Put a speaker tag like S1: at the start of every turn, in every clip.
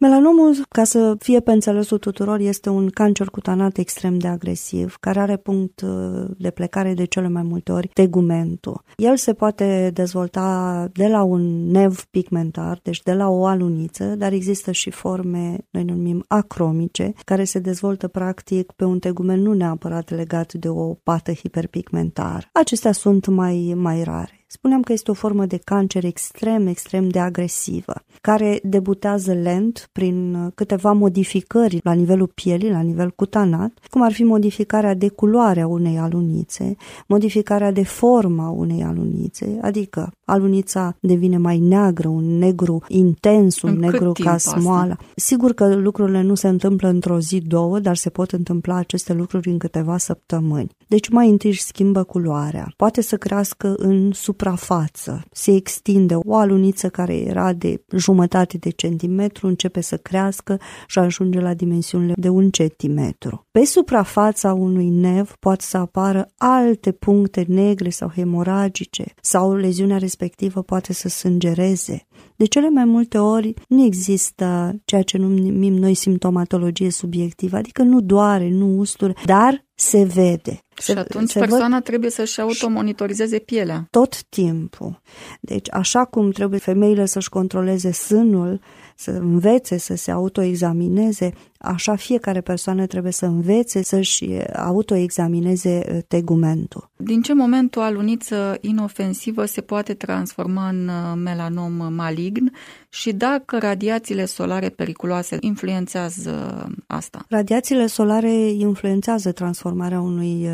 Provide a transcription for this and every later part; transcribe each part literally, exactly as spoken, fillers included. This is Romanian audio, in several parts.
S1: Melanomul, ca să fie pe înțelesul tuturor, este un cancer cutanat extrem de agresiv, care are punct de plecare de cele mai multe ori tegumentul. El se poate dezvolta de la un nev pigmentar, deci de la o aluniță, dar există și forme, noi numim acromice, care se dezvoltă practic pe un tegument nu neapărat legat de o pată hiperpigmentară. Acestea sunt mai, mai rare. Spuneam că este o formă de cancer extrem, extrem de agresivă, care debutează lent prin câteva modificări la nivelul pielii, la nivel cutanat, cum ar fi modificarea de culoare a unei alunițe, modificarea de formă a unei alunițe, adică alunița devine mai neagră, un negru intens, un
S2: în
S1: negru ca smoala. Sigur că lucrurile nu se întâmplă într-o zi, două, dar se pot întâmpla aceste lucruri în câteva săptămâni. Deci mai întâi își schimbă culoarea, poate să crească în suprafață, se extinde o aluniță care era de jumătate de centimetru, începe să crească și ajunge la dimensiunile de un centimetru. Pe suprafața unui nev pot să apară alte puncte negre sau hemoragice sau leziunea respectivă poate să sângereze. De cele mai multe ori nu există ceea ce numim noi simptomatologie subiectivă, adică nu doare, nu ustură, dar se vede.
S2: Și se, atunci se persoana văd... trebuie să-și automonitorizeze pielea.
S1: Tot timpul. Deci așa cum trebuie femeile să-și controleze sânul, să învețe să se autoexamineze, așa fiecare persoană trebuie să învețe să-și autoexamineze tegumentul.
S2: Din ce moment o aluniță inofensivă se poate transforma în melanom malign și dacă radiațiile solare periculoase influențează asta?
S1: Radiațiile solare influențează transformarea unui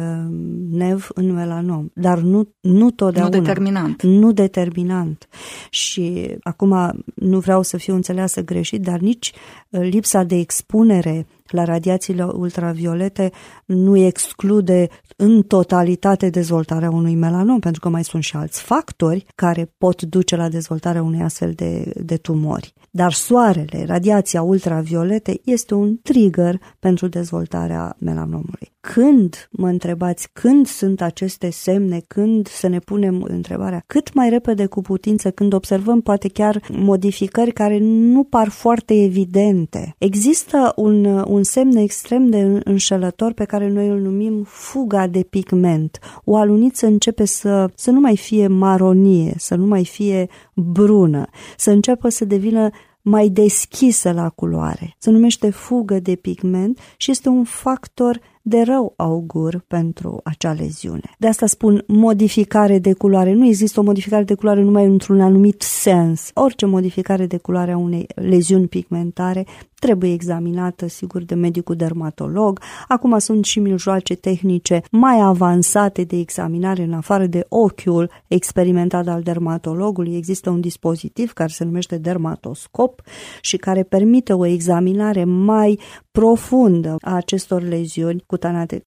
S1: nev în melanom, dar nu, nu totdeauna.
S2: Nu determinant.
S1: Nu determinant. Și acum nu vreau să fiu înțeleasă greșit, dar nici lipsa de expunere la radiațiile ultraviolete nu exclude în totalitate dezvoltarea unui melanom, pentru că mai sunt și alți factori care pot duce la dezvoltarea unei astfel de, de tumori. Dar soarele, radiația ultraviolete, este un trigger pentru dezvoltarea melanomului. Când, mă întrebați, când sunt aceste semne, când să ne punem întrebarea, cât mai repede cu putință, când observăm poate chiar modificări care nu par foarte evidente. Există un, un semn extrem de înșelător pe care noi îl numim fuga de pigment. O aluniță începe să, să nu mai fie maronie, să nu mai fie brună, să înceapă să devină mai deschisă la culoare. Se numește fugă de pigment și este un factor de rău augur pentru acea leziune. De asta spun modificare de culoare. Nu există o modificare de culoare numai într-un anumit sens. Orice modificare de culoare a unei leziuni pigmentare trebuie examinată, sigur, de medicul dermatolog. Acum sunt și mijloace tehnice mai avansate de examinare în afară de ochiul experimentat al dermatologului. Există un dispozitiv care se numește dermatoscop și care permite o examinare mai profundă a acestor leziuni cutanate.